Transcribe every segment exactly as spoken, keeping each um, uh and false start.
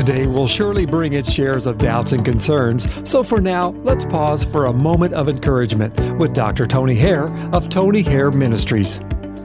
Today will surely bring its shares of doubts and concerns, so for now, let's pause for a moment of encouragement with Doctor Tony Hare of Tony Hare Ministries.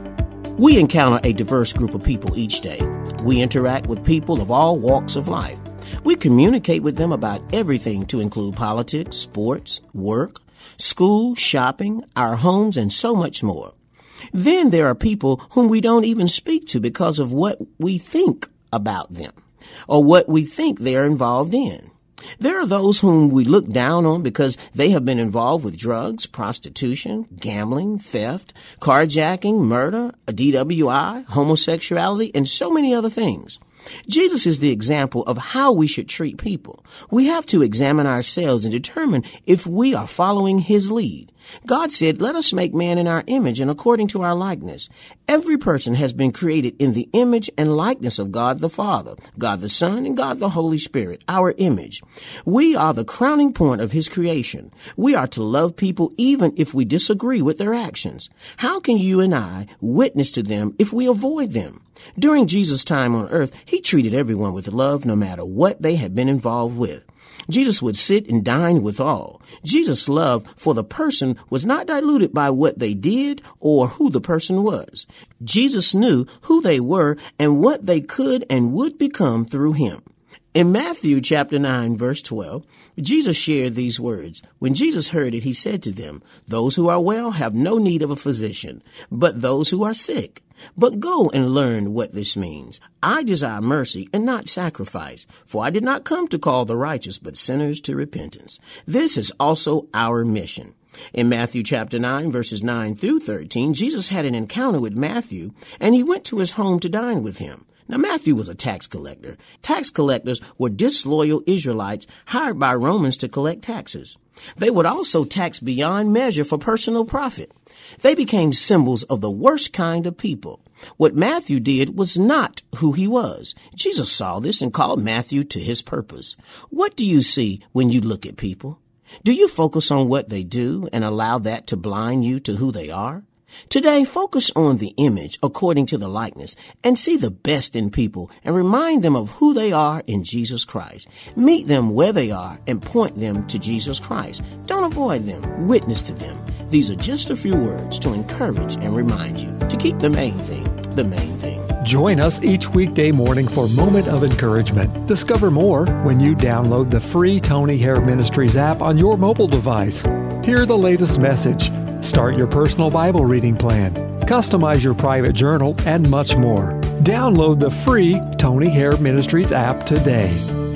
We encounter a diverse group of people each day. We interact with people of all walks of life. We communicate with them about everything to include politics, sports, work, school, shopping, our homes, and so much more. Then there are people whom we don't even speak to because of what we think about them or what we think they are involved in. There are those whom we look down on because they have been involved with drugs, prostitution, gambling, theft, carjacking, murder, a D W I, homosexuality, and so many other things. Jesus is the example of how we should treat people. We have to examine ourselves and determine if we are following his lead. God said, let us make man in our image and according to our likeness. Every person has been created in the image and likeness of God the Father, God the Son, and God the Holy Spirit, our image. We are the crowning point of his creation. We are to love people even if we disagree with their actions. How can you and I witness to them if we avoid them? During Jesus' time on earth, he treated everyone with love no matter what they had been involved with. Jesus would sit and dine with all. Jesus' love for the person was not diluted by what they did or who the person was. Jesus knew who they were and what they could and would become through him. In Matthew chapter nine, verse twelve, Jesus shared these words. When Jesus heard it, he said to them, those who are well have no need of a physician, but those who are sick. But go and learn what this means. I desire mercy and not sacrifice, for I did not come to call the righteous, but sinners to repentance. This is also our mission. In Matthew chapter nine, verses nine through thirteen, Jesus had an encounter with Matthew, and he went to his home to dine with him. Now, Matthew was a tax collector. Tax collectors were disloyal Israelites hired by Romans to collect taxes. They would also tax beyond measure for personal profit. They became symbols of the worst kind of people. What Matthew did was not who he was. Jesus saw this and called Matthew to his purpose. What do you see when you look at people? Do you focus on what they do and allow that to blind you to who they are? Today, focus on the image according to the likeness and see the best in people and remind them of who they are in Jesus Christ. Meet them where they are and point them to Jesus Christ. Don't avoid them. Witness to them. These are just a few words to encourage and remind you to keep the main thing, the main thing. Join us each weekday morning for Moment of Encouragement. Discover more when you download the free Tony Hare Ministries app on your mobile device. Hear the latest message. Start your personal Bible reading plan. Customize your private journal and much more. Download the free Tony Hare Ministries app today.